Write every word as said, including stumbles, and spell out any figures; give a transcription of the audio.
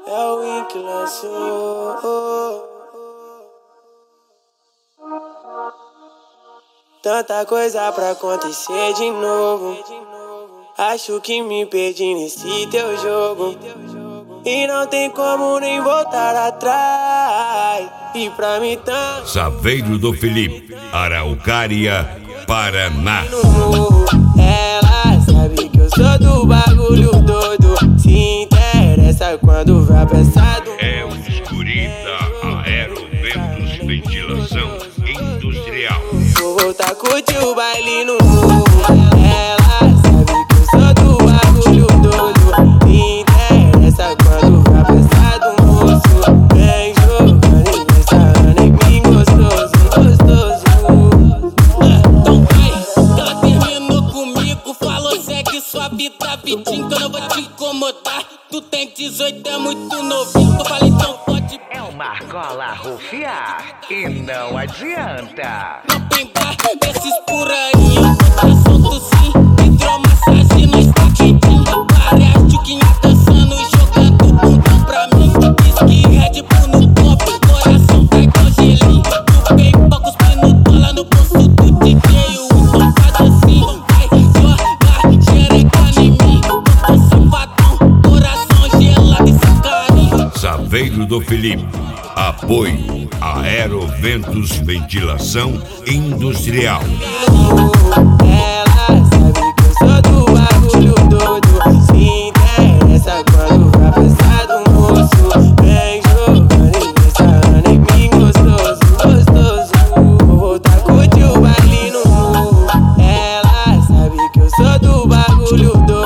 É o Win que lançou. Tanta coisa pra acontecer de novo. Acho que me perdi nesse teu jogo. E não tem como nem voltar atrás. E pra mim tá Saveiro do Felipe, Araucária, Paraná. Ela sabe que eu sou do bagulho doido. Se interessa quando vai pensar do É o Escurita, Aero, Ventos, Ventilação Industrial. Vou voltar a curtir o baile no morro. Ela sabe que eu sou do bagulho doido. Se interessa quando vai pensar do moço. Vem jogando e vem sarrando em mim gostoso, gostoso. Então vai, ela terminou comigo. Falou segue sua vida, vidinho, que eu não vou te incomodar. Tu tem dezoito, é muito novinho. Eu falei então pode. É uma cola rufiar e não adianta. Não tem bar, desses por aí. Eu tô solto sim, hidromassagem nós tá quentinho. Várias tchuquinhas dançando e jogando bumbum pra mim. Whisky, Red Bull no copo, coração tá igual gelinho. Tu bem pouco cuspindo dólar no bolso do D J. O então faz assim, vai jogar xereca em mim. Eu tô safadão, coração gelado e sem carinho. Saveiro do Felipe, apoio Aero, Ventos, Ventilação Industrial. Ela sabe que eu sou do bagulho doido. Se interessa quando vai pensar do moço. Vem jogando e vem sarrando em mim gostoso, gostoso. Vou voltar a curtir o baile no morro. Ela sabe que eu sou do bagulho doido.